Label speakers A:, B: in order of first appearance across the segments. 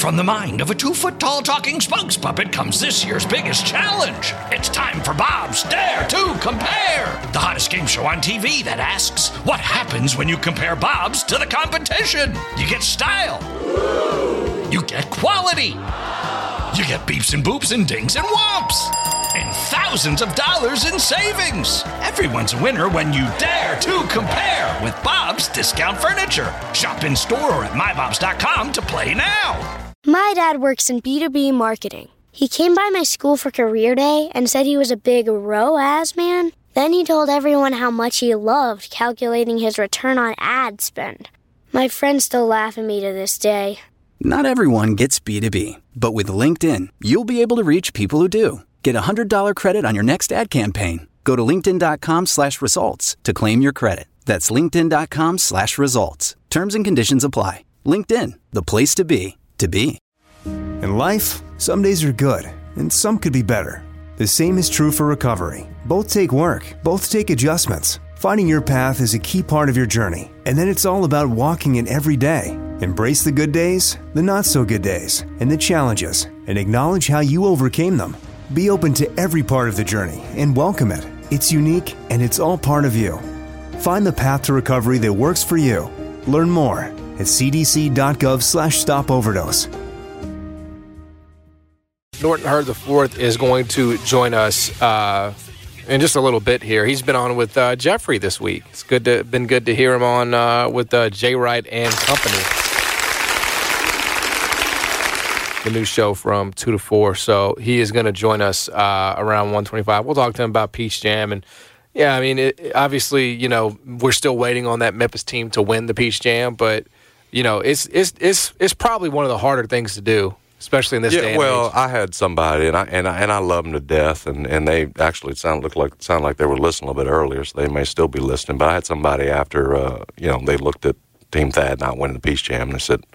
A: from the mind of a 2-foot-tall talking spokes puppet comes this year's biggest challenge. It's time for Bob's Dare to Compare, the hottest game show on TV that asks, what happens when you compare Bob's to the competition? You get style. You get quality. You get beeps and boops and dings and whomps. And thousands of dollars in savings. Everyone's a winner when you dare to compare with Bob's Discount Furniture. Shop in store or at mybobs.com to play now.
B: My dad works in B2B marketing. He came by my school for career day and said he was a big ROAS man. Then he told everyone how much he loved calculating his return on ad spend. My friends still laugh at me to this day.
C: Not everyone gets B2B, but with LinkedIn, you'll be able to reach people who do. Get a $100 credit on your next ad campaign. Go to linkedin.com/results to claim your credit. That's linkedin.com/results. Terms and conditions apply. LinkedIn, the place to be, to be.
D: In life, some days are good, and some could be better. The same is true for recovery. Both take work, both take adjustments. Finding your path is a key part of your journey, and then it's all about walking it every day. Embrace the good days, the not-so-good days, and the challenges, and acknowledge how you overcame them. Be open to every part of the journey and welcome it. It's unique, and it's all part of you. Find the path to recovery that works for you. Learn more at cdc.gov/stopoverdose.
E: Norton Hurd IV is going to join us in just a little bit here. He's been on with Jeffrey this week. It's been good to hear him on with Jay Wright and company. The new show from 2 to 4. So he is going to join us around 1:25. We'll talk to him about Peach Jam. And, yeah, I mean, obviously, you know, we're still waiting on that Memphis team to win the Peach Jam. But, you know, it's probably one of the harder things to do, especially in this day and age.
F: Well, I had somebody, and I love them to death, and they actually sound like they were listening a little bit earlier, so they may still be listening. But I had somebody after, they looked at Team Thad not winning the Peach Jam, and they said,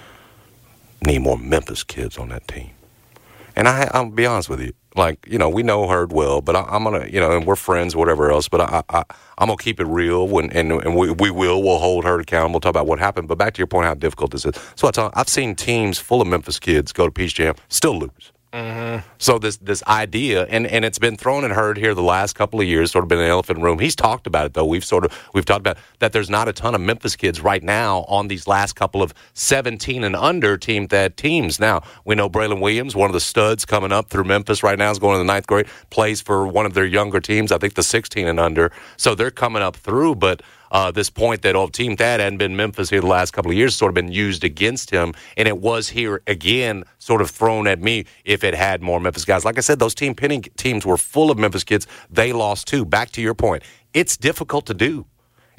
F: need more Memphis kids on that team. And I'll be honest with you, like, you know, we know Hurd well, but I'm going to, you know, and we're friends, whatever else, but I'm going to keep it real, and we'll hold Hurd accountable, talk about what happened. But back to your point, how difficult this is. So I've seen teams full of Memphis kids go to Peach Jam, still lose. Mm-hmm. So this idea, and it's been thrown at Hurd here the last couple of years, sort of been an elephant in the room. He's talked about it, though. We've talked about that there's not a ton of Memphis kids right now on these last couple of 17 and under teams. Now, we know Braylon Williams, one of the studs coming up through Memphis right now, is going to the ninth grade, plays for one of their younger teams, I think the 16 and under. So they're coming up through, but this point that Team Thad hadn't been Memphis here the last couple of years sort of been used against him, and it was here again sort of thrown at me if it had more Memphis guys. Like I said, those team pinning teams were full of Memphis kids. They lost too. Back to your point, it's difficult to do.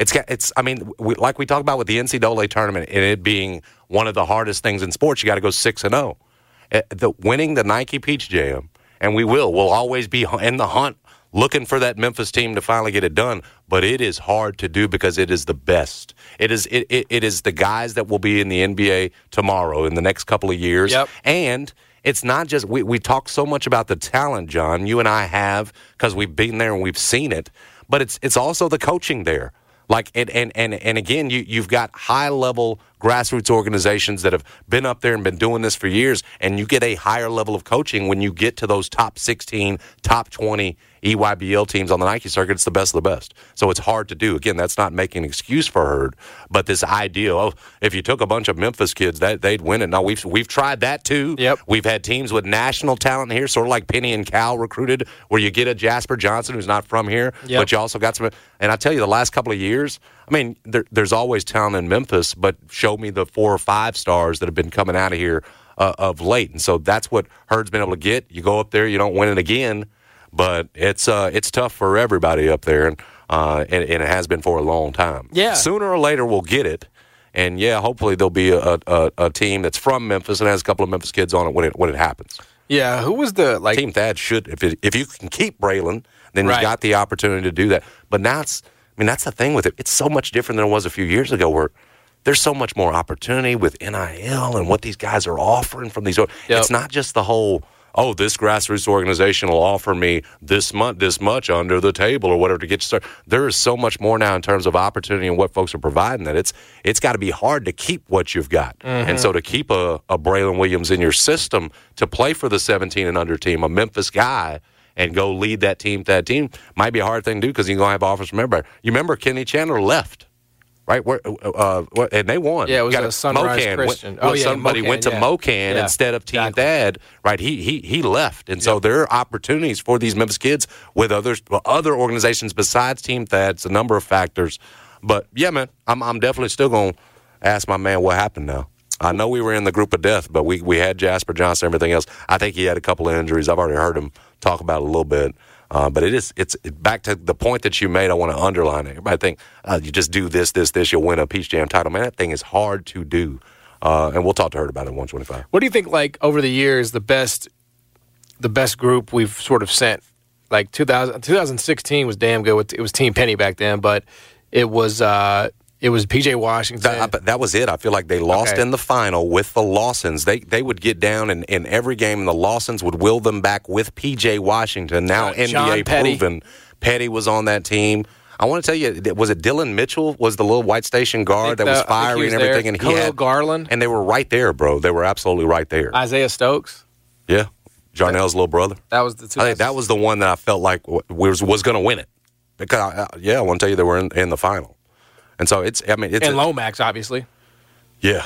F: Like we talked about with the NCAA tournament and it being one of the hardest things in sports, you got to go 6-0. Winning the Nike Peach Jam, and we'll always be in the hunt looking for that Memphis team to finally get it done, but it is hard to do because it is the best. It is the guys that will be in the NBA tomorrow in the next couple of years. Yep. And it's not just we talk so much about the talent, John. You and I have, because we've been there and we've seen it, but it's also the coaching there. Like and again, you've got high level grassroots organizations that have been up there and been doing this for years, and you get a higher level of coaching when you get to those top 16, top 20 EYBL teams on the Nike circuit. It's the best of the best. So it's hard to do. Again, that's not making an excuse for Hurd, but this idea, if you took a bunch of Memphis kids, they'd win it. Now, we've tried that too. Yep. We've had teams with national talent here, sort of like Penny and Cal recruited, where you get a Jasper Johnson who's not from here, but you also got some. And I tell you, the last couple of years, I mean, there's always talent in Memphis, but show me the 4 or 5 stars that have been coming out of here of late. And so that's what Hurd's been able to get. You go up there, you don't win it again, but it's tough for everybody up there, and it has been for a long time. Yeah. Sooner or later, we'll get it. And, yeah, hopefully there'll be a team that's from Memphis and has a couple of Memphis kids on it when it happens. Yeah, who was the Team Thad should, if you can keep Braylon, then you've got the opportunity to do that. But now that's the thing with it. It's so much different than it was a few years ago, where there's so much more opportunity with NIL and what these guys are offering from these. It's not just the whole, oh, this grassroots organization will offer me this much under the table or whatever to get you started. There is so much more now in terms of opportunity and what folks are providing that it's got to be hard to keep what you've got. Mm-hmm. And so to keep a Braylon Williams in your system to play for the 17 and under team, a Memphis guy, and go lead that team might be a hard thing to do because you're going to have offers from everybody. You remember Kenny Chandler left. Right, and they won.
E: Yeah, it was a Sunrise
F: Mocan
E: Christian.
F: Somebody
E: Mocan,
F: went to Mocan instead of Team Thad. Right, he left, and so there are opportunities for these Memphis kids with other organizations besides Team Thad. It's a number of factors, but yeah, man, I'm definitely still going to ask my man what happened now. I know we were in the group of death, but we had Jasper Johnson and everything else. I think he had a couple of injuries. I've already heard him talk about it a little bit. But it's back to the point that you made. I want to underline it. Everybody think you just do this, you'll win a Peach Jam title. Man, that thing is hard to do. And we'll talk to Hurt about it at 125.
E: What do you think, like, over the years, the best group we've sort of sent? Like 2016 was damn good. It was Team Penny back then, but it was P.J. Washington.
F: That was it. I feel like they lost in the final with the Lawsons. They would get down in every game, and the Lawsons would will them back with P.J. Washington. Now NBA proven. Petty was on that team. I want to tell you, was it Dylan Mitchell was the little White Station guard that was fiery and everything?
E: There.
F: And
E: he had Garland.
F: And they were right there, bro. They were absolutely right there.
E: Isaiah Stokes.
F: Yeah. Jarnell's little brother.
E: That was the two.
F: I think that was the one that I felt like was going to win it. Because, I want to tell you, they were in the final. And so it's and
E: Lomax, obviously.
F: Yeah.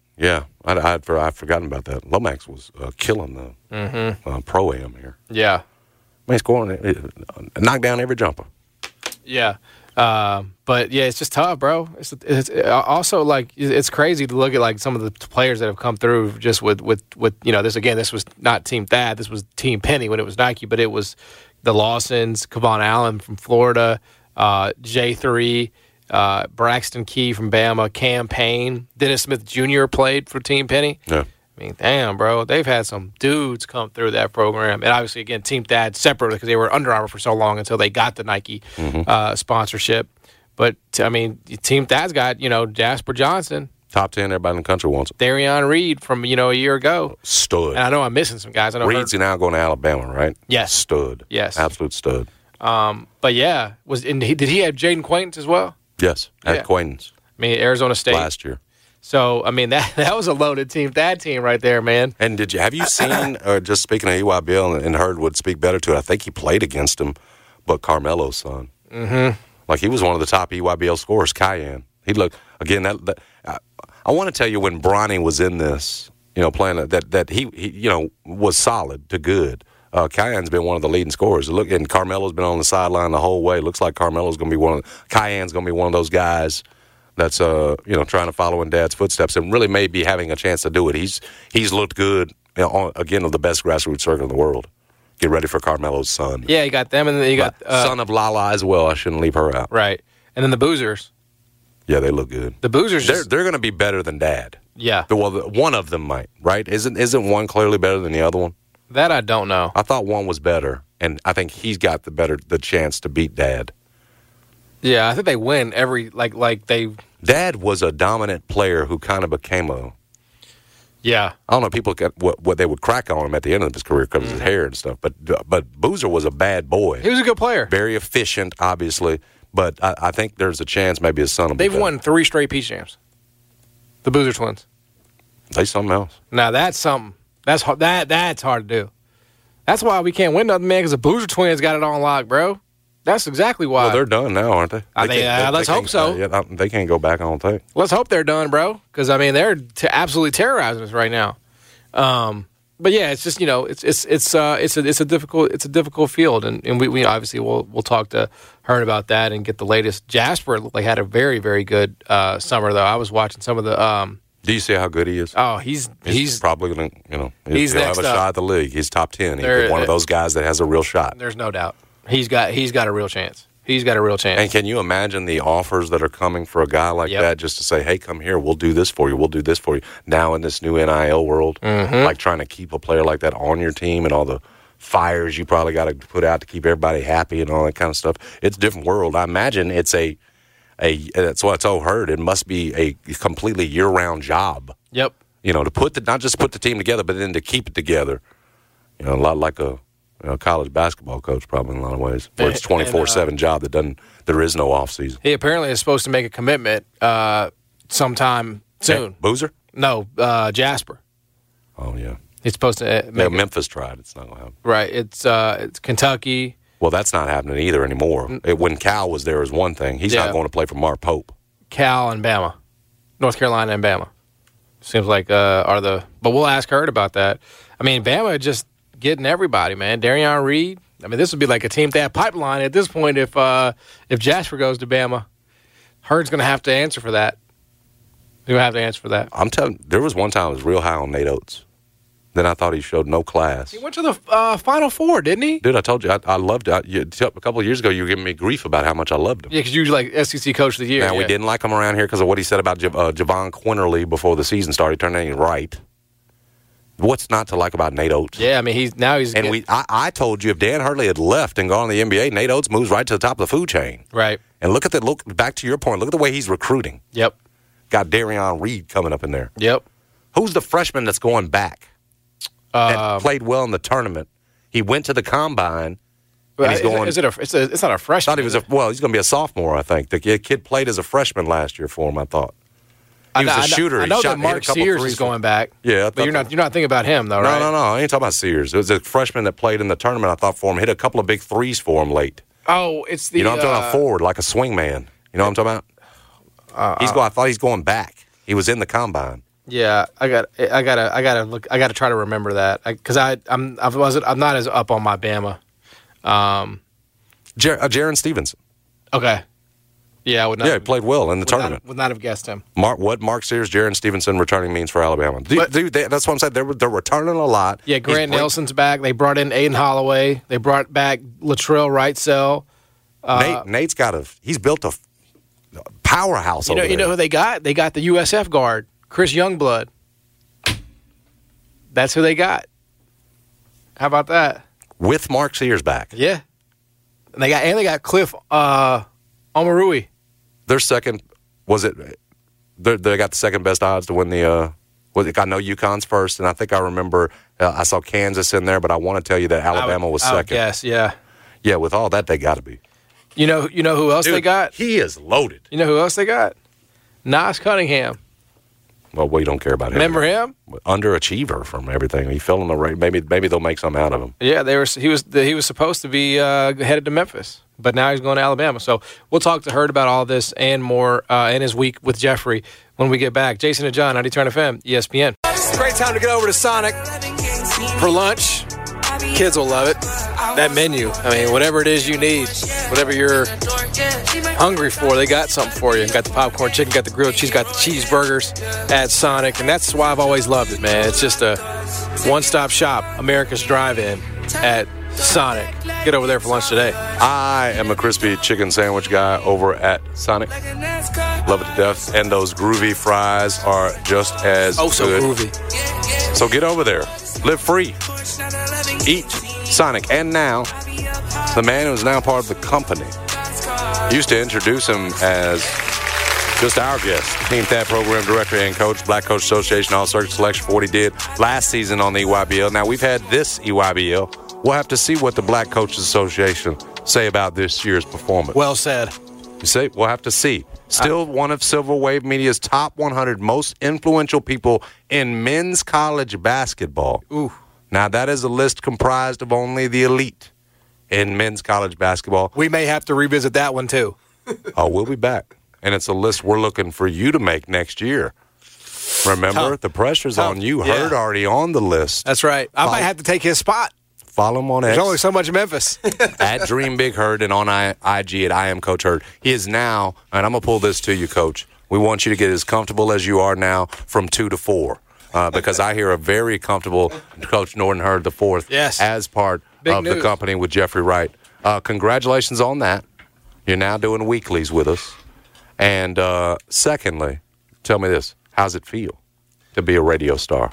F: I'd forgotten about that. Lomax was killing the pro-am here.
E: Yeah.
F: He's scoring, knocked down every jumper.
E: Yeah. But, yeah, it's just tough, bro. It's also, like, it's crazy to look at, like, some of the players that have come through just with this was not Team Thad. This was Team Penny when it was Nike, but it was the Lawsons, Kevon Allen from Florida, J3, Braxton Key from Bama, Cam Payne, Dennis Smith Jr. played for Team Penny.
F: Yeah.
E: I mean, damn, bro. They've had some dudes come through that program. And obviously, again, Team Thad separately because they were Under Armour for so long until they got the Nike sponsorship. But, I mean, Team Thad's got, Jasper Johnson.
F: Top 10, everybody in the country wants it.
E: Darion Reed from, a year ago.
F: Stud.
E: And I know I'm missing some guys.
F: Reed's now going to Alabama, right?
E: Yes.
F: Stud.
E: Yes.
F: Absolute stud.
E: But, yeah. Did he have Jaden Quaintance as well?
F: Yes. At Quaintance.
E: I mean, Arizona State.
F: Last year.
E: So, I mean, that was a loaded team, that team right there, man.
F: And have you seen, just speaking of EYBL, and Hurd would speak better to it, I think he played against him, but Carmelo's son. Mm-hmm. Like, he was one of the top EYBL scorers, Cayenne. He looked, again, I want to tell you when Bronny was in this, playing that he was solid to good. Cayenne's been one of the leading scorers. And Carmelo's been on the sideline the whole way. Looks like Carmelo's going to be Cayenne's going to be one of those guys that's trying to follow in Dad's footsteps and really may be having a chance to do it. He's looked good, again, of the best grassroots circuit in the world. Get ready for Carmelo's son.
E: Yeah, you got them, and then you got
F: son of Lala as well. I shouldn't leave her out.
E: Right, and then the Boozers.
F: Yeah, they look good.
E: The Boozers,
F: they're going to be better than Dad.
E: Yeah,
F: one of them might. Right? Isn't one clearly better than the other one?
E: That I don't know.
F: I thought one was better, and I think he's got the chance to beat Dad.
E: Yeah, I think they win every
F: Dad was a dominant player who kind of became a.
E: Yeah,
F: I don't know. People got what they would crack on him at the end of his career because of his hair and stuff. But Boozer was a bad boy.
E: He was a good player,
F: very efficient, obviously. But I think there's a chance maybe his son will be
E: They've
F: better.
E: won 3 straight Peach Jams. The Boozer twins.
F: They something else.
E: Now that's something. That's hard to do. That's why we can't win nothing, man. Because the Boozer twins got it on lock, bro. That's exactly why.
F: Well, they're done now, aren't they?
E: Let's hope so.
F: They can't go back, I don't think.
E: Let's hope they're done, bro. Because, I mean, they're absolutely terrorizing us right now. But, yeah, it's just, it's a difficult field. And we obviously we'll talk to Hearn about that and get the latest. Jasper had a very, very good summer, though. I was watching some of the
F: do you see how good he is?
E: Oh, he's
F: probably going to,
E: he'll
F: have a shot at the league. He's top 10. He's one of those guys that has a real shot.
E: There's no doubt. He's got a real chance. He's got a real chance.
F: And can you imagine the offers that are coming for a guy like that just to say, hey, come here, we'll do this for you, we'll do this for you. Now in this new NIL world, like trying to keep a player like that on your team and all the fires you probably got to put out to keep everybody happy and all that kind of stuff. It's a different world. I imagine it's that's what I told Hurd. It must be a completely year-round job.
E: Yep.
F: To not just put the team together, but then to keep it together. A lot like a college basketball coach, probably in a lot of ways, where it's 24/7 job there is no off season.
E: He apparently is supposed to make a commitment sometime soon.
F: Hey, Boozer?
E: No, Jasper.
F: Oh yeah.
E: He's supposed to make
F: Memphis tried. It's not going to happen.
E: Right. It's Kentucky.
F: Well, that's not happening either anymore. When Cal was there is one thing. He's not going to play for Mark Pope.
E: Cal and Bama. North Carolina and Bama. Seems like are the – but we'll ask Hurd about that. I mean, Bama just getting everybody, man. Darion Reed. I mean, this would be like a team that pipeline at this point if Jasper goes to Bama. Hurd's going to have to answer for that. He's going to have to answer for that.
F: I'm telling you, there was one time I was real high on Nate Oates. Then I thought he showed no class.
E: He went to the Final Four, didn't he?
F: Dude, I told you, I loved it. A couple of years ago, you were giving me grief about how much I loved him.
E: Yeah, because you were like SEC Coach of the Year.
F: Now, we didn't like him around here because of what he said about Javon Quinterly before the season started. He turned out right. What's not to like about Nate Oates?
E: Yeah, I mean, he's.
F: And I told you if Dan Hurley had left and gone to the NBA, Nate Oates moves right to the top of the food chain.
E: Right.
F: And look back to your point. Look at the way he's recruiting.
E: Yep.
F: Got Darion Reed coming up in there.
E: Yep.
F: Who's the freshman that's going back? That played well in the tournament. He went to the combine. And he's going.
E: It's not a freshman.
F: I thought he's going to be a sophomore. I think the kid played as a freshman last year for him. I thought he was a shooter.
E: I know that Mark Sears is going back.
F: Yeah,
E: but you're not thinking about him though, right?
F: No. I ain't talking about Sears. It was a freshman that played in the tournament. I thought for him, hit a couple of big threes for him late.
E: Oh, it's the.
F: You know what I'm talking about? Forward like a swing man. You know what I'm talking about? I thought he's going back. He was in the combine.
E: Yeah, I gotta look. I gotta try to remember that because I'm not as up on my Bama.
F: Jaron Stevenson.
E: Okay. Yeah, I would not.
F: Yeah, he played well in the tournament.
E: Would not have guessed him.
F: Mark Sears, Jaron Stevenson returning means for Alabama. That's what I'm saying. They're returning a lot.
E: Yeah, Grant Nelson's back. They brought in Aiden Holloway. They brought back Latrell Wrightsell.
F: Nate's he's built a powerhouse over there.
E: You know who they got? They got the USF guard, Chris Youngblood. That's who they got. How about that?
F: With Mark Sears back.
E: Yeah. And they got Cliff Omarui.
F: Their second they got the second best odds to win the I know UConn's first, and I think I remember I saw Kansas in there, but I want to tell you that Alabama was second.
E: Yes, yeah.
F: Yeah, with all that they got to be.
E: You know who else they got?
F: He is loaded.
E: You know who else they got? Nas Cunningham.
F: Well, we don't care about him.
E: Remember him?
F: Underachiever from everything. He fell in the race. Maybe they'll make something out of him.
E: Yeah, he was supposed to be headed to Memphis, but now he's going to Alabama. So we'll talk to Hurd about all this and more in his week with Jeffrey when we get back. Jason and John, 90 Turn FM, ESPN. Great time to get over to Sonic for lunch. Kids will love it. That menu, I mean, whatever it is you need, whatever you're hungry for, they got something for you. Got the popcorn chicken, got the grilled cheese, got the cheeseburgers at Sonic, and that's why I've always loved it, man. It's just a one-stop shop, America's Drive-In at Sonic. Get over there for lunch today.
F: I am a crispy chicken sandwich guy over at Sonic. Love it to death. And those groovy fries are just as
E: so
F: good.
E: Groovy.
F: So get over there. Live free. Eat Sonic. And now, the man who's now part of the company. Used to introduce him as just our guest. Team Thad Program Director and Coach, Black Coach Association All-Circuit Selection for what he did last season on the EYBL. Now, we've had this EYBL. We'll have to see what the Black Coaches Association say about this year's performance.
E: Well said.
F: You see? We'll have to see. Still one of Silver Wave Media's top 100 most influential people in men's college basketball.
E: Ooh.
F: Now, that is a list comprised of only the elite in men's college basketball.
E: We may have to revisit that one, too.
F: Oh, we'll be back. And it's a list we're looking for you to make next year. Remember, the pressure's on you.
E: Yeah.
F: Hurd already on the list.
E: That's right. I might have to take his spot.
F: Follow him on X.
E: There's only so much Memphis.
F: At Dream Big Hurd and on IG at I Am Coach Hurd. He is now, and I'm going to pull this to you, Coach. We want you to get as comfortable as you are now from 2 to 4. Because I hear a very comfortable Coach Norton Hurd IV as part of the company with Jeffrey Wright. Congratulations on that. You're now doing weeklies with us. And secondly, tell me this. How's it feel to be a radio star?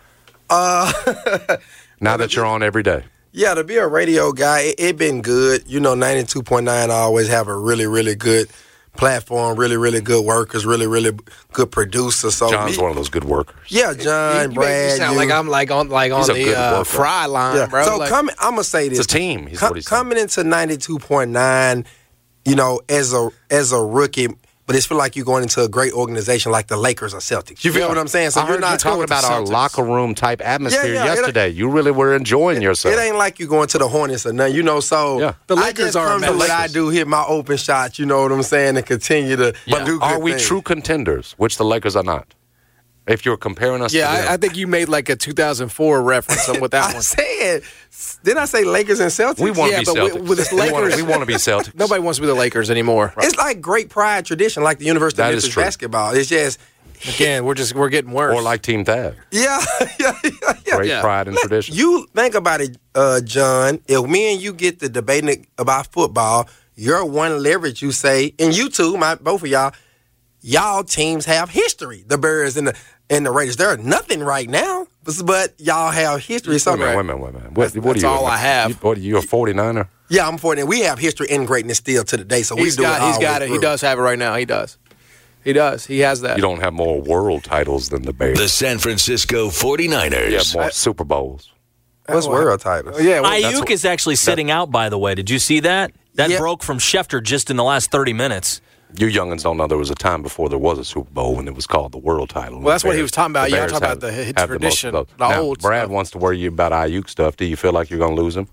F: Now that you're on every day.
G: Yeah, to be a radio guy, it been good. You know, 92.9 I always have a really, really good platform, really, really good workers, really, really good producers. So
F: John's one of those good workers.
G: Yeah, John, Brad.
E: You sound like I'm on the fry line,
G: yeah.
E: bro.
G: So I'm gonna say this:
F: it's a team.
G: Coming into 92.9, you know, as a rookie. But it's feel like you're going into a great organization like the Lakers or Celtics. You feel what I'm saying? So
F: you're not talking about our locker room type atmosphere yesterday. You really were enjoying yourself.
G: It ain't like you're going to the Hornets or nothing, you know. So
E: the Lakers are
G: what I do, hit my open shots. You know what I'm saying, and continue to do good
F: Are we
G: things.
F: true contenders? Which the Lakers are not. If you're comparing us, to them.
E: I think you made like a 2004 reference with that one.
G: Didn't I say Lakers and Celtics?
F: We want to be Celtics.
E: With the Lakers,
F: we want to be Celtics.
E: Nobody wants to be the Lakers anymore.
G: It's like great pride tradition, like the University of Memphis basketball. It's just
E: again, we're getting worse.
F: Or like Team Thad.
G: Yeah.
F: Great pride and tradition.
G: You think about it, John. If me and you get to debating about football, your one leverage, you say, and you two, both of y'all teams have history. The Bears and the Raiders. They're nothing right now, but y'all have history.
F: Wait a minute. What are you?
E: That's all I have.
F: What are you, a 49er?
G: Yeah, I'm 49. We have history and greatness still to the day, so He's got it.
E: He does have it right now. He does. He has that.
F: You don't have more world titles than the Bears.
A: The San Francisco 49ers.
F: You have more Super Bowls.
G: What's world titles?
H: Yeah, Ayuk is actually sitting out, by the way. Did you see that? That broke from Schefter just in the last 30 minutes.
F: You youngins don't know there was a time before there was a Super Bowl when it was called the world title.
E: Well, that's what he was talking about. Yeah, I'm talking about the tradition, the old
F: Brad
E: stuff.
F: wants to worry you about Ayuk stuff. Do you feel like you're going to lose him?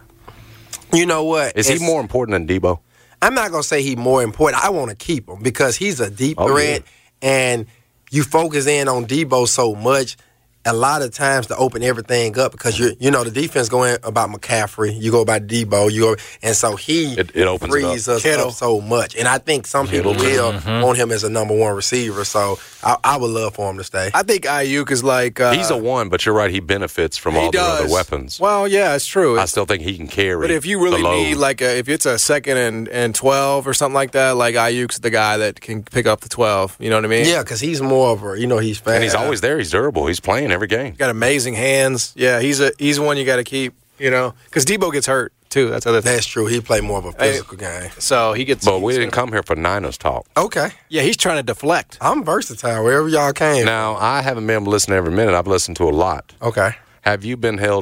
G: You know what?
F: Is he more important than Debo?
G: I'm not going to say he's more important. I want to keep him because he's a deep threat, and you focus in on Debo so much. A lot of times to open everything up because the defense going about McCaffrey, you go about Debo, and so he frees us up so much. And I think some people will want him as a number one receiver. So I would love for him to stay.
E: I think Ayuk is like
F: he's a one, but you're right. He benefits from all the other weapons.
E: Well, yeah, it's true.
F: I still think he can carry.
E: But if you really need if it's a 2nd and 12 or something like that, like Ayuk's the guy that can pick up the 12. You know what I mean?
G: Yeah, because he's more of he's fast
F: and he's always there. He's durable. He's playing every game.
E: Got amazing hands. Yeah, he's one you got to keep. Because Debo gets hurt too.
G: That's true. He played more of a physical game,
E: so he gets.
F: But we didn't come here for Niners talk.
G: Okay.
E: Yeah, he's trying to deflect.
G: I'm versatile wherever y'all came.
F: Now I haven't been able to listen every minute. I've listened to a lot.
G: Okay.
F: Have you been held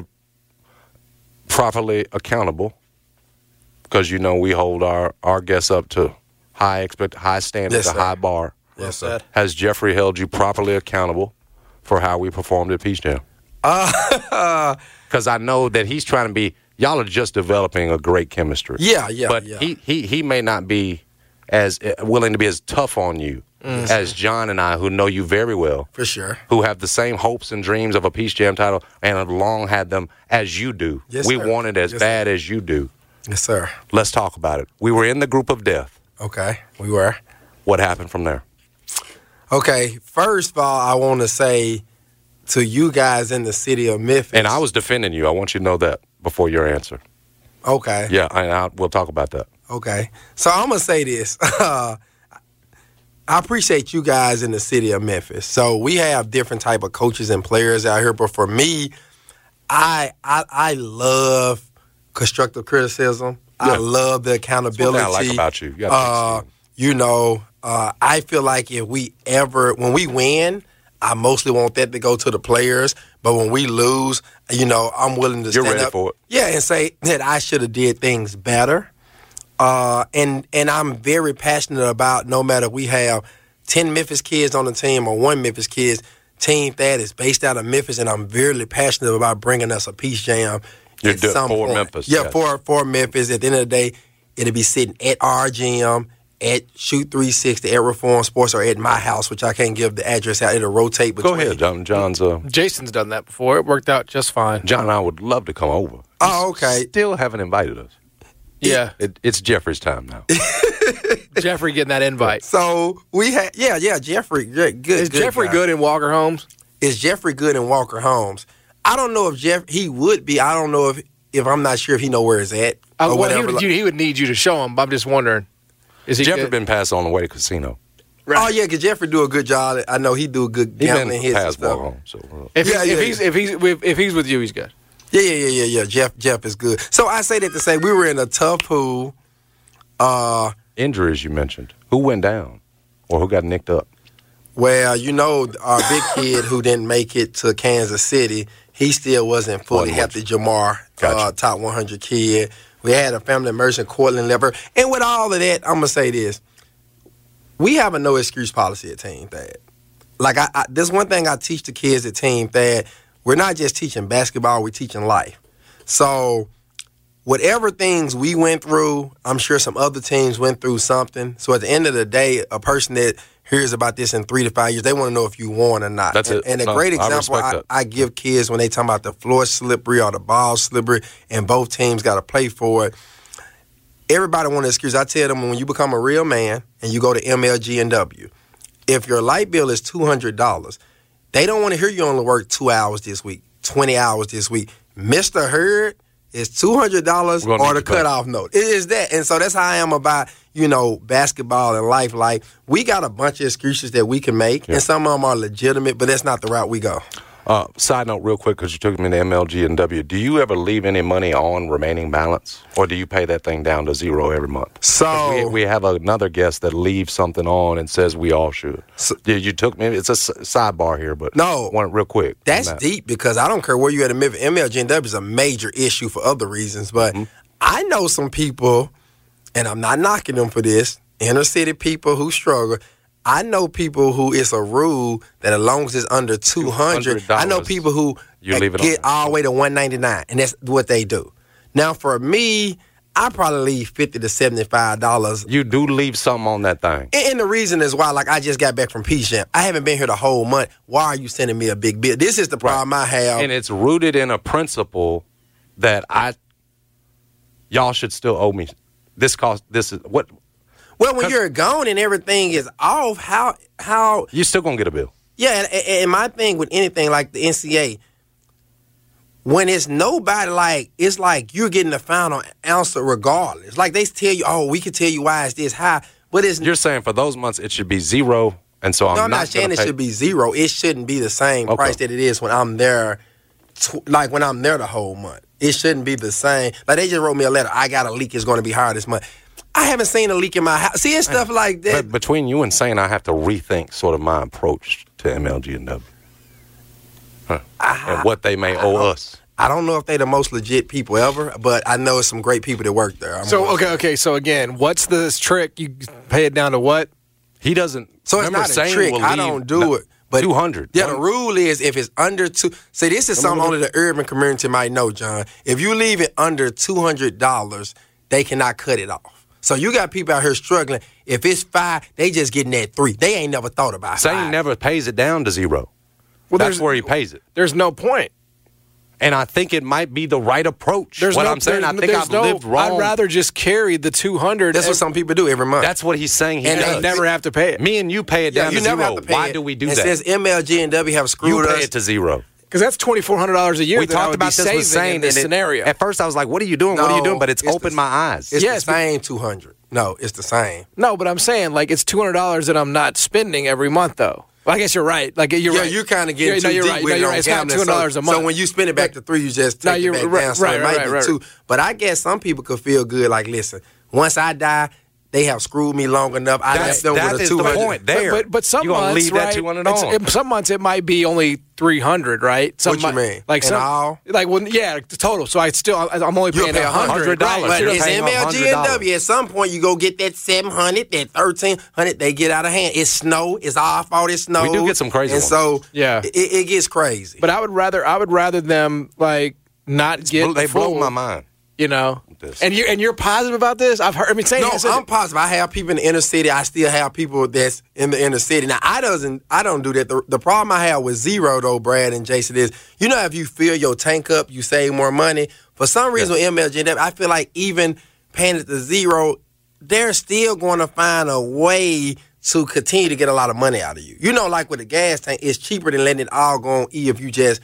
F: properly accountable? Because we hold our guests up to high standards, a high bar.
G: Yes, sir.
F: Has Jeffrey held you properly accountable for how we performed at Peach Jam? Because I know that he's trying to be. Y'all are just developing a great chemistry.
G: Yeah.
F: But he may not be as willing to be as tough on you as John and I, who know you very well.
G: For sure.
F: Who have the same hopes and dreams of a Peach Jam title and have long had them as you do.
G: Yes,
F: we
G: sir.
F: want it as bad as you do.
G: Yes, sir.
F: Let's talk about it. We were in the group of death.
G: Okay, we were.
F: What happened from there?
G: Okay, first of all, I want to say to you guys in the city of Memphis.
F: And I was defending you. I want you to know that before your answer.
G: Okay.
F: Yeah, and we'll talk about that.
G: Okay. So I'm going to say this. I appreciate you guys in the city of Memphis. So we have different type of coaches and players out here. But for me, I love constructive criticism. Yeah. I love the accountability.
F: That's what I like about you.
G: I feel like when we win, I mostly want that to go to the players. But when we lose, I'm willing to stand up.
F: For it.
G: Yeah, and say that I should have did things better. And I'm very passionate about no matter we have 10 Memphis kids on the team or 1 Memphis kids, Team Thad is based out of Memphis, and I'm very passionate about bringing us a Peach Jam.
F: You're doing for Memphis.
G: Yeah, for Memphis. At the end of the day, it'll be sitting at our gym, at Shoot 360, at Reform Sports, or at my house, which I can't give the address out. It'll rotate between.
F: Go ahead, John.
E: Jason's done that before. It worked out just fine.
F: John and I would love to come over.
G: Oh, okay.
F: Still haven't invited us.
E: Yeah.
F: It's Jeffrey's time now.
E: Jeffrey getting that invite.
G: So we had, Jeffrey. Good.
E: Is Jeffrey good in Walker Homes?
G: Is Jeffrey good in Walker Homes? I don't know if he would be. I don't know if I'm not sure if he know where it's at.
E: He would need you to show him. I'm just wondering. Is he
F: Jeffrey
E: good?
F: been passed on the way to casino?
E: Right.
G: Oh yeah, because Jeffrey do a good job. I know he do a good gambling hits and stuff.
F: Home, so,
E: if he's with you, he's good.
G: Yeah. Jeff is good. So I say that to say we were in a tough pool.
F: Injuries you mentioned. Who went down or who got nicked up?
G: Well, our big kid who didn't make it to Kansas City, he still wasn't fully healthy. Jamar,
F: gotcha.
G: top 100 kid. We had a family emergency, Cortland Lever. And with all of that, I'm going to say this. We have a no-excuse policy at Team Thad. Like, this one thing I teach the kids at Team Thad, we're not just teaching basketball, we're teaching life. So whatever things we went through, I'm sure some other teams went through something. So at the end of the day, a person that hears about this in 3 to 5 years, they want to know if you won or not.
F: That's it.
G: And a great example I give kids when they talk about the floor slippery or the ball slippery and both teams got to play for it, everybody wants an excuse. I tell them when you become a real man and you go to MLG&W, if your light bill is $200, they don't want to hear you only work 2 hours this week, 20 hours this week. Mr. Hurd is $200 or the cutoff note. It is that. And so that's how I am about, basketball and life. Like, we got a bunch of excuses that we can make, and some of them are legitimate, but that's not the route we go.
F: Side note real quick, because you took me to MLG&W. Do you ever leave any money on remaining balance, or do you pay that thing down to zero every month?
G: So
F: we have another guest that leaves something on and says we all should. So, you took me. It's a sidebar here, but
G: no,
F: one real quick.
G: That's deep because I don't care where you at in Memphis. MLG&W is a major issue for other reasons, but I know some people, and I'm not knocking them for this, inner city people who struggle. I know people who it's a rule that as long as it's under $200, I know people who get all the way to $199, and that's what they do. Now, for me, I probably leave $50 to $75.
F: You do leave something on that thing.
G: And the reason is why, like, I just got back from Peach Jam. I haven't been here the whole month. Why are you sending me a big bill? This is the problem I have.
F: And it's rooted in a principle that y'all should still owe me. This is what.
G: Well, when you're gone and everything is off, how
F: you still gonna get a bill?
G: Yeah, and my thing with anything like the NCAA, when it's nobody, like, it's like you're getting the final answer regardless. Like, they tell you, we can tell you why it's this high, but you're
F: saying for those months it should be zero, and so I'm not
G: saying it should be zero. It shouldn't be the same price that it is when I'm there. Like when I'm there the whole month, it shouldn't be the same. Like, they just wrote me a letter. I got a leak. It's going to be higher this month. I haven't seen a leak in my house. Seeing stuff like that.
F: But between you and saying I have to rethink sort of my approach to MLG&W and what they may owe us.
G: I don't know if they're the most legit people ever, but I know it's some great people that work there.
E: Okay. So again, what's this trick? You pay it down to what?
F: He doesn't.
G: So it's not a trick. I don't do it. But
F: 200.
G: Yeah, the rule is if it's under two. See, this is something only the urban community might know, John. If you leave it under $200, they cannot cut it off. So you got people out here struggling. If it's 5, they just getting that 3. They ain't never thought about it.
F: Zane never pays it down to zero. Well, that's where he pays it.
E: There's no point.
F: And I think it might be the right approach. I'm saying. I think I've lived wrong.
E: I'd rather just carry the $200.
G: That's what some people do every month.
F: That's what he's saying.
E: And they never have to pay it.
F: Me and you pay it down to zero.
G: Never have to pay
F: Why
G: it.
F: do we do
G: that?
F: It
G: says MLG&W have screwed us.
F: You pay it to zero.
E: Because that's $2,400 a year.
F: We talked about this with Zane
E: in this scenario.
F: At first, I was like, "What are you doing? What are you doing?" But it's opened my eyes.
G: It's the same $200. No, it's the same.
E: No, but I'm saying, like, it's $200 that I'm not spending every month, though. Well, I guess you're right. Like, you're right.
G: You're kind of getting too deep with it on
E: It's not $200 a month.
G: So when you spend it back to 3, you just take it back down. So it might be 2. But I guess some people could feel good. Like, listen, once I die, they have screwed me long enough. I left them with a $200.
F: The point there.
E: But some months,
F: leave that $200 on.
E: Some months it might be only $300, right?
G: What you mean?
E: Like
G: all?
E: Like, well, yeah, total. So I'm only paying $100.
G: But it's MLG&W. At some point, you go get that $700, that $1,300. They get out of hand. It's snow. It's our fault. It's snow.
F: We do get some crazy
G: ones. So
E: yeah,
G: it gets crazy.
E: But I would rather them like not get.
F: They blow my mind.
E: You know, and you're positive about this. I've heard.
G: I'm positive. I have people in the inner city. I still have people that's in the inner city. Now I don't do that. The problem I have with zero though, Brad and Jason, is if you fill your tank up, you save more money. For some reason, with MLG, I feel like even paying it to zero, they're still going to find a way to continue to get a lot of money out of you. Like with a gas tank, it's cheaper than letting it all go on E if you just.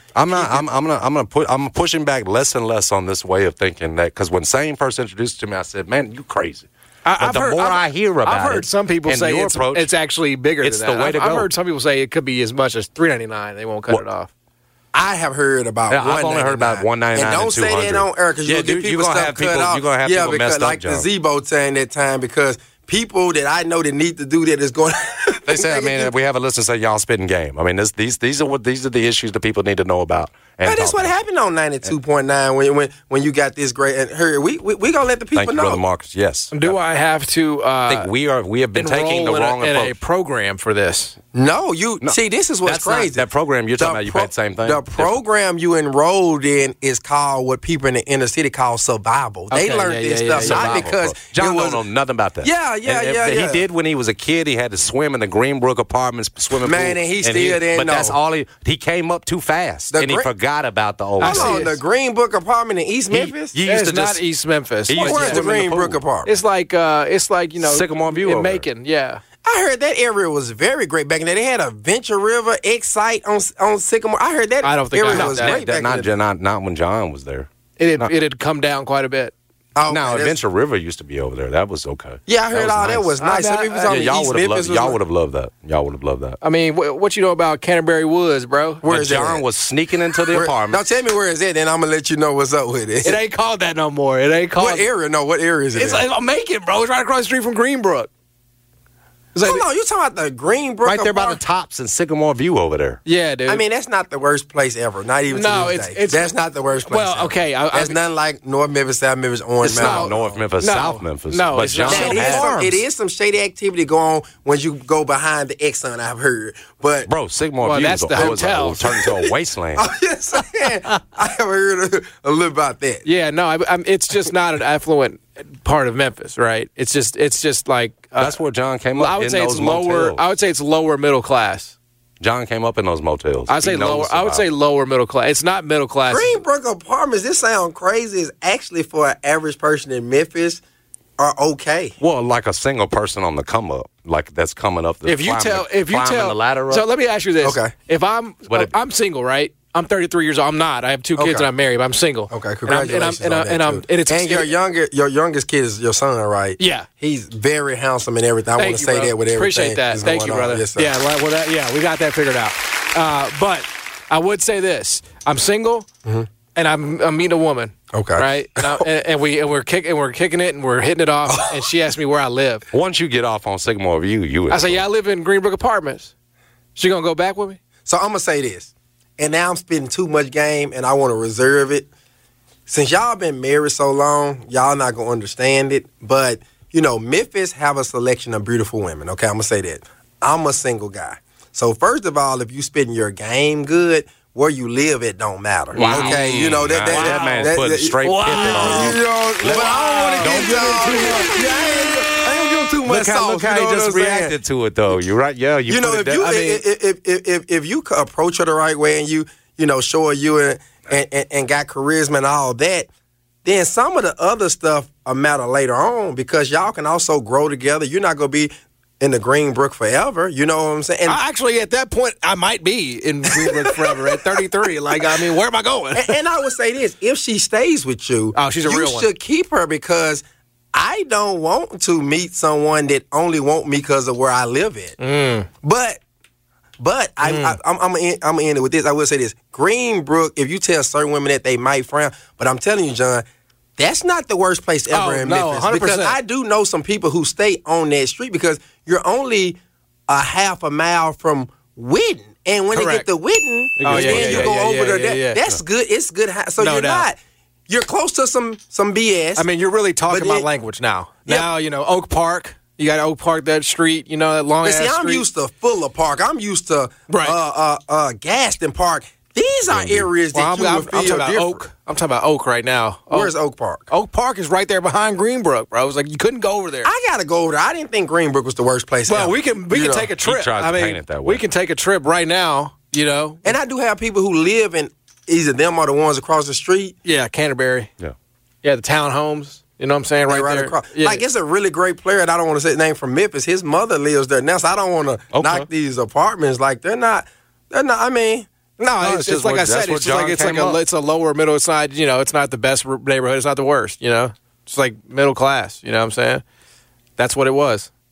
F: I'm pushing back less and less on this way of thinking that, because when Zane first introduced it to me, I said, "Man, you crazy." But I hear about it,
E: I've heard some people say it's actually bigger.
F: It's
E: than that.
F: the way to go.
E: I've heard some people say it could be as much as $399. They won't cut it off.
G: I have heard about.
F: I've only heard about $199
G: and don't say that on air because you'll get people stuff cut off.
F: You're gonna have people messed up.
G: Like the Zebo saying that time because people that I know that need to do that is going.
F: They say, I mean, we have a listener say y'all spitting game. I mean, these are the issues that people need to know about. And
G: that's what happened on 92.9 when you got this great. And here we gonna let the people
F: Thank you,
G: know.
F: Brother Marcus. Yes.
E: Do I have to?
F: I think we have been taking the wrong
E: in
F: approach.
E: a program for this.
G: No, see, this is what's crazy.
F: That program you're talking about, you paid the same thing.
G: The program you enrolled in is called what people in the inner city call survival. They learned this stuff not because
F: John don't know nothing about that.
G: Yeah.
F: He did when he was a kid. He had to swim in the Greenbrook Apartments swimming pool.
G: Man, and he still didn't know.
F: But that's all he came up too fast, and he forgot about the old.
G: Hold on, the Greenbrook Apartment in East Memphis.
E: It's not East Memphis.
G: Where's the Greenbrook Apartment?
E: It's like
F: Sycamore View
E: in
F: over
E: Macon. Yeah.
G: I heard that area was very great back in there. They had a Venture River Excite on Sycamore. I heard that area was great back in there.
F: Not when John was there.
E: It had come down quite a bit.
G: Oh,
F: no, Venture River used to be over there. That was okay.
G: Yeah, I heard that was nice. Some people told me
F: y'all
G: East Memphis
F: would have loved that. Y'all would have loved that.
E: I mean, what you know about Canterbury Woods, bro?
G: Where is
F: John was sneaking into the apartment.
G: Now tell me where is it, then I'm gonna let you know what's up with it.
E: It ain't called that no more. It ain't called.
G: What area? No, what area is it?
E: It's like Macon, bro. It's right across the street from Greenbrook.
G: Hold on, you talking about the Greenbrook?
F: Right there by the Tops and Sycamore View over there.
E: Yeah, dude.
G: I mean, that's not the worst place ever. Not even to this day. That's not the worst place.
E: Well,
G: ever.
E: Okay,
G: that's nothing like North Memphis, South Memphis, Orange Mountain.
F: North Memphis, South Memphis.
E: No,
F: but John
G: it is some shady activity going on when you go behind the Exxon. I've heard, but
F: bro, Sycamore View
E: that's the hotel.
F: Turned into a wasteland.
G: I'm just saying, I have heard a little about that.
E: Yeah, no, it's just not an affluent part of Memphis, right? It's just like
F: that's where John came up.
E: I would
F: in
E: say
F: those
E: it's lower.
F: motels.
E: I would say it's lower middle class.
F: John came up in those motels.
E: I would say lower middle class. It's not middle class.
G: Greenbrook Apartments. This sounds crazy. Is actually for an average person in Memphis are okay.
F: Well, like a single person on the come up, like that's coming up.
E: If you tell
F: the ladder up.
E: So let me ask you this:
G: okay,
E: if I'm single, right? I'm 33 years old. I'm not. I have 2 kids and I'm married, but I'm single.
G: Okay, congratulations.
E: And
G: your youngest kid is your son, right?
E: Yeah.
G: He's very handsome and everything. I want to say that with everything.
E: Appreciate that. Thank you, brother.
G: Yes, sir.
E: Yeah, we got that figured out. But I would say this: I'm single and I'm meeting a woman.
G: Okay.
E: Right. And we're kicking it and we're hitting it off. And she asked me where I live.
F: Once you get off on Sycamore View,
E: I say, yeah, I live in Greenbrook Apartments. She gonna go back with me?
G: So I'm gonna say this. And now I'm spending too much game, and I want to reserve it. Since y'all been married so long, y'all not going to understand it. But, Memphis have a selection of beautiful women. Okay, I'm going to say that. I'm a single guy. So, first of all, if you spending your game good, where you live, it don't matter.
E: Wow.
G: Okay,
F: that man's putting straight pimping on you.
G: But I don't want to get y'all. I ain't giving too much sauce.
F: Look how he just reacted to it, though. You're right. Yeah,
G: if you approach her the right way and you show her you and got charisma and all that, then some of the other stuff will matter later on because y'all can also grow together. You're not gonna be in the Greenbrook forever. You know what I'm saying? And
E: actually, at that point, I might be in Greenbrook forever at 33. Like, I mean, where am I going?
G: And I would say this: if she stays with you,
E: she's a real one.
G: You should keep her because I don't want to meet someone that only want me because of where I live at. But I'm gonna end it with this. I will say this: Greenbrook. If you tell certain women that, they might frown. But I'm telling you, John, that's not the worst place ever in Memphis.
E: 100%.
G: Because I do know some people who stay on that street because you're only a half a mile from Whitten, and when they get to Whitten, then you go over there. That's good. It's good. So you're not. You're close to some BS.
E: I mean, you're really talking my language now. Now, Oak Park. You got Oak Park, that street, that long-ass street.
G: I'm used to Fuller Park. I'm used to Gaston Park. These are areas that you would feel different.
E: I'm talking about Oak right now.
G: Where's Oak Park?
E: Oak Park is right there behind Greenbrook, bro. I was like, you couldn't go over there.
G: I got to go over there. I didn't think Greenbrook was the worst place ever.
E: Well, we can take a trip.
F: He tries to paint it that way.
E: We can take a trip right now,
G: And I do have people who live in either them or the ones across the street.
E: Yeah, Canterbury.
F: Yeah.
E: Yeah, the townhomes. You know what I'm saying? Right there.
G: Across. Yeah. Like, it's a really great player, and I don't want to say his name from Memphis. His mother lives there now, so I don't want to knock these apartments. Like, they're not, I mean.
E: No, it's just like I said. It's it's a lower middle side. It's not the best neighborhood. It's not the worst. It's like middle class. You know what I'm saying? That's what it was.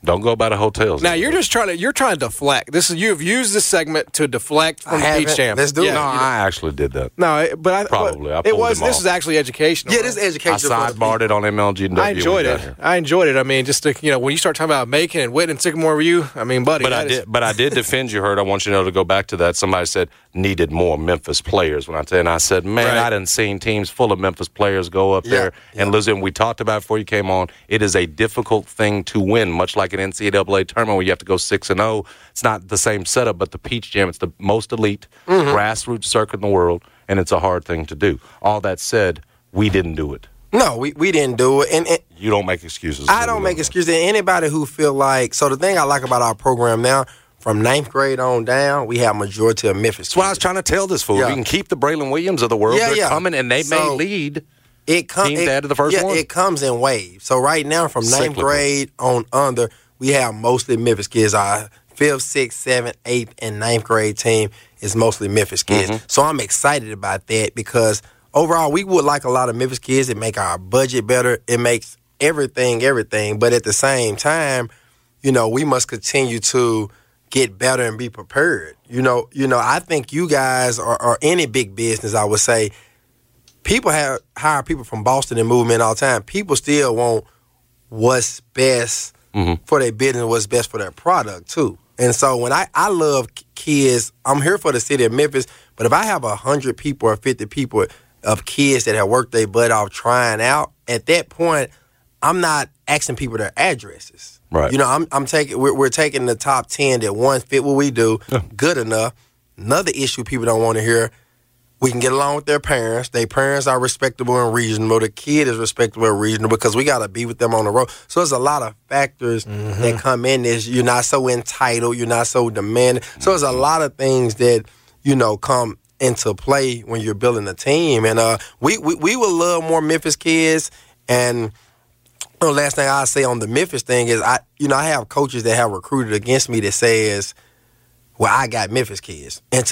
F: Don't go by the hotels.
E: Now you're trying to deflect. You've used this segment to deflect from the Peach Jam.
G: Let's do it.
F: No, I actually did that.
E: No, but I
F: pulled
E: this is actually educational.
G: Yeah, this is educational.
F: I sidebarred it on MLG.
E: I enjoyed it. I mean, just to, when you start talking about Macon and Whit and Sycamore View, I mean, buddy.
F: But I did defend you, Hurt. I want you to know to go back to that. Somebody said needed more Memphis players and I said, man, right. I done seen teams full of Memphis players go up there and listen. We talked about it before you came on. It is a difficult thing to win, much like an NCAA tournament where you have to go 6-0. It's not the same setup, but the Peach Jam, it's the most elite grassroots circuit in the world, and it's a hard thing to do. All that said, we didn't do it.
G: No, we didn't do it. And
F: you don't make excuses.
G: I don't make excuses. Anybody who feel like, so the thing I like about our program now, from 9th grade on down, we have majority of Memphis. That's
F: why I was trying to tell this fool. Yeah. We can keep the Braylon Williams of the world. They're coming, and they may lead. Team dad to the first one.
G: It comes in waves. So right now, from 9th grade on under, we have mostly Memphis kids. Our 5th, 6th, 7th, 8th, and 9th grade team is mostly Memphis kids. So I'm excited about that because overall, we would like a lot of Memphis kids. It make our budget better. It makes everything. But at the same time, we must continue to get better and be prepared. I think you guys are any big business, I would say, people hire people from Boston and move them in all the time. People still want what's best for their business, what's best for their product, too. And so when I love kids, I'm here for the city of Memphis, but if I have 100 people or 50 people of kids that have worked their butt off trying out, at that point, I'm not asking people their addresses.
F: Right.
G: We're taking the top 10 that one fit what we do, good enough. Another issue people don't want to hear, we can get along with their parents. Their parents are respectable and reasonable. The kid is respectable and reasonable because we got to be with them on the road. So there's a lot of factors that come in this. You're not so entitled. You're not so demanding. So there's a lot of things that, come into play when you're building a team. And we would love more Memphis kids. And the last thing I'll say on the Memphis thing is, I have coaches that have recruited against me that says, well, I got Memphis kids. And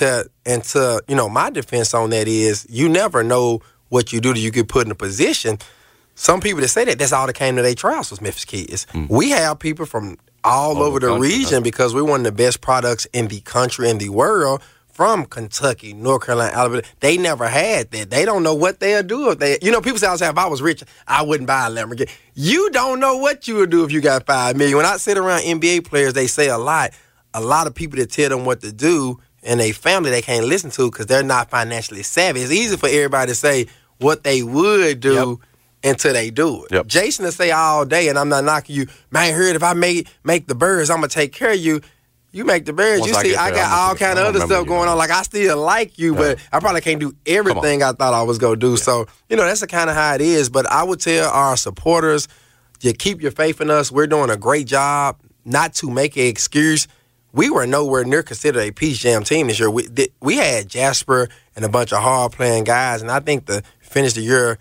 G: to my defense on that is you never know what you do that you get put in a position. Some people that say that's all that came to their trials was Memphis kids. We have people from all over the region because we're one of the best products in the country and the world from Kentucky, North Carolina, Alabama. They never had that. They don't know what they'll do if they, people say, if I was rich, I wouldn't buy a Lamborghini. You don't know what you would do if you got $5 million. When I sit around NBA players, they say a lot of people that tell them what to do and they family they can't listen to because they're not financially savvy. It's easy for everybody to say what they would do until they do it. Jason will say all day, and I'm not knocking you, man, heard if I make the Birds, I'm going to take care of you. You make the Birds. You see, I got all kind of other stuff going on. Like, I still like you, but I probably can't do everything I thought I was going to do. So, that's the kind of how it is. But I would tell our supporters, you keep your faith in us. We're doing a great job. Not to make an excuse. We were nowhere near considered a Peach Jam team this year. We had Jasper and a bunch of hard-playing guys, and I think to finish the year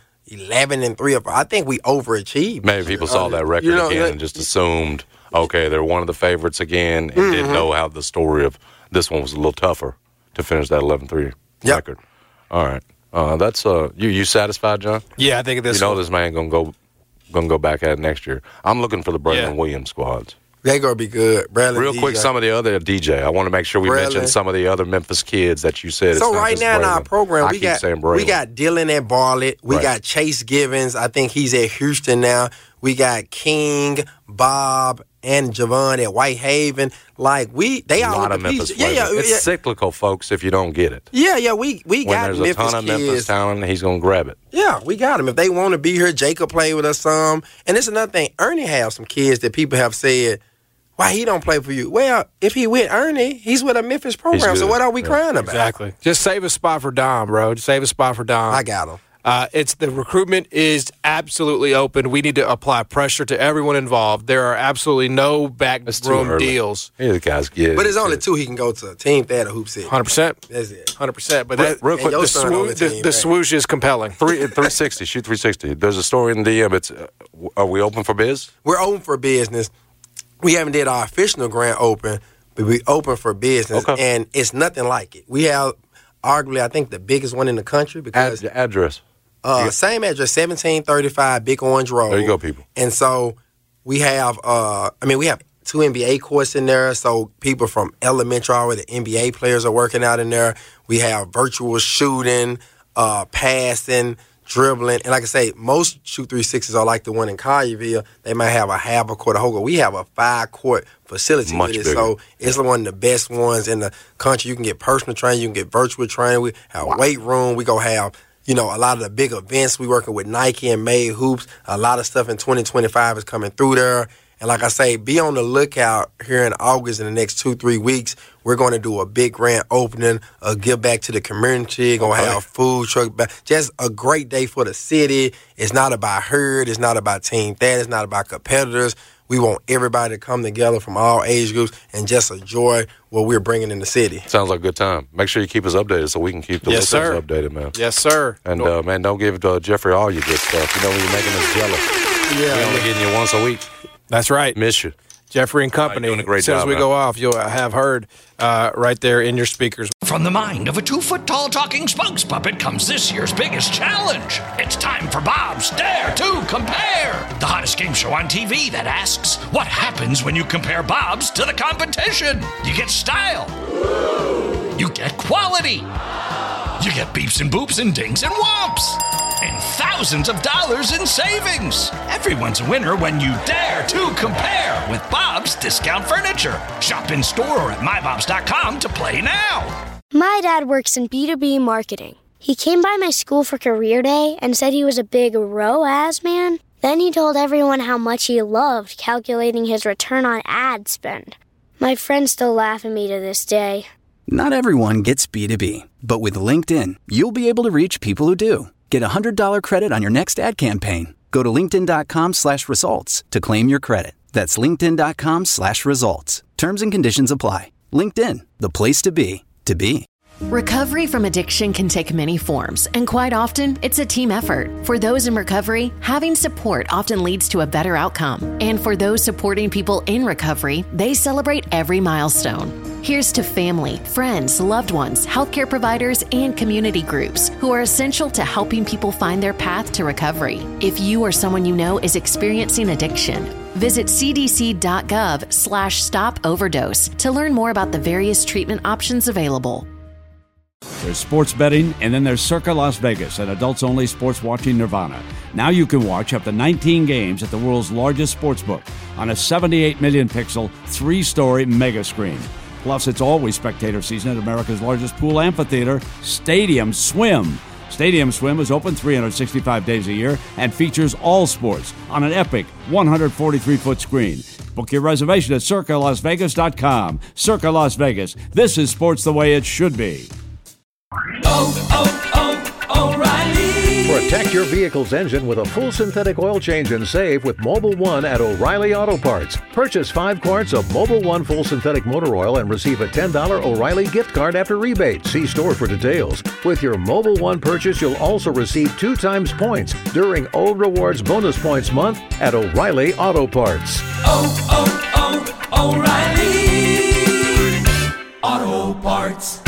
G: 11-3, I think we overachieved.
F: Maybe people saw that record again and just assumed, okay, they're one of the favorites again, and didn't know how the story of this one was a little tougher to finish that 11-3 record. All right. That's you satisfied, John?
E: Yeah, I think this.
F: This man gonna go back at it next year. I'm looking for the Braylon Williams squads.
G: They're going to be good. Bradley,
F: real quick, some of the other DJ. I want to make sure we mention some of the other Memphis kids that you said.
G: So right now in our program, we got Dylan at Bartlett. We got Chase Givens. I think he's at Houston now. We got King, Bob, and Javon at Whitehaven. They all
F: a lot of Memphis. It's cyclical, folks. If you don't get it.
G: We got Memphis kids.
F: When there's a ton of Memphis talent, he's gonna grab it.
G: Yeah, we got him. If they want to be here, Jacob play with us some. And it's another thing. Ernie has some kids that people have said, why he don't play for you? Well, if he with Ernie, he's with a Memphis program. So what are we crying about?
E: Exactly. Just save a spot for Dom, bro. Just save a spot for Dom.
G: I got him.
E: It's the recruitment is absolutely open. We need to apply pressure to everyone involved. There are absolutely no backroom deals.
F: Yeah, the guys get it.
G: But it's only two he can go to. Team Thad or Hoop City.
E: 100%.
G: That's it.
E: 100%. But real quick, the swoosh is compelling.
F: 360, shoot 360. There's a story in the DM. It's are we open for biz?
G: We're open for business. We haven't did our official grand open, but we open for business, and it's nothing like it. We have arguably, I think, the biggest one in the country because
F: address.
G: Same address, 1735 Big Orange Road.
F: There you go, people.
G: And so we have, we have 2 NBA courts in there, so people from elementary all the way to NBA players are working out in there. We have virtual shooting, passing, dribbling. And like I say, most Shoot 360s are like the one in Collierville. They might have a half a court, a whole court. We have a 5-court facility
F: Much
G: with it.
F: bigger.
G: So it's one of the best ones in the country. You can get personal training. You can get virtual training. We have a weight room. We go have, a lot of the big events. We working with Nike and Made Hoops. A lot of stuff in 2025 is coming through there. And like I say, be on the lookout here in August in the next 2-3 weeks. We're going to do a big grand opening, a give back to the community, going to have food truck back. Just a great day for the city. It's not about herd. It's not about Team Thad. It's not about competitors. We want everybody to come together from all age groups and just enjoy what we're bringing in the city.
F: Sounds like a good time. Make sure you keep us updated so we can keep the listeners updated, man.
E: Yes, sir.
F: And, man, don't give Jeffrey all your good stuff. You're making us jealous.
E: Yeah.
F: We're only getting you once a week.
E: That's right.
F: Miss you.
E: Jeffrey and Company.
F: Doing a great
E: as soon
F: job,
E: as we
F: man.
E: go off, you'll have heard right there in your speakers.
A: From the mind of a 2-foot-tall talking spokes puppet comes this year's biggest challenge. It's time for Bob's Dare to Compare, the hottest game show on TV that asks, what happens when you compare Bob's to the competition? You get style. You get quality. You get beeps and boops and dings and whomps. And thousands of dollars in savings. Everyone's a winner when you dare to compare with Bob's Discount Furniture. Shop in store or at mybobs.com to play now.
B: My dad works in B2B marketing. He came by my school for career day and said he was a big ROAS man. Then he told everyone how much he loved calculating his return on ad spend. My friends still laugh at me to this day.
C: Not everyone gets B2B, but with LinkedIn, you'll be able to reach people who do. Get a $100 credit on your next ad campaign. Go to linkedin.com/results to claim your credit. That's linkedin.com/results. Terms and conditions apply. LinkedIn, the place to be, to be.
I: Recovery from addiction can take many forms, and quite often, it's a team effort. For those in recovery, having support often leads to a better outcome. And for those supporting people in recovery, they celebrate every milestone. Here's to family, friends, loved ones, healthcare providers, and community groups who are essential to helping people find their path to recovery. If you or someone you know is experiencing addiction, visit cdc.gov/stop-overdose to learn more about the various treatment options available.
J: There's sports betting, and then there's Circa Las Vegas, an adults-only sports watching nirvana. Now you can watch up to 19 games at the world's largest sportsbook on a 78 million pixel, 3-story mega screen. Plus, it's always spectator season at America's largest pool amphitheater, Stadium Swim. Stadium Swim is open 365 days a year and features all sports on an epic 143-foot screen. Book your reservation at CircaLasVegas.com. Circa Las Vegas. This is sports the way it should be.
K: O'Reilly. Protect your vehicle's engine with a full synthetic oil change and save with Mobil 1 at O'Reilly Auto Parts. Purchase 5 quarts of Mobil 1 full synthetic motor oil and receive a $10 O'Reilly gift card after rebate. See store for details. With your Mobil 1 purchase, you'll also receive 2 times points during O Rewards Bonus Points Month at O'Reilly Auto Parts.
L: O'Reilly Auto Parts.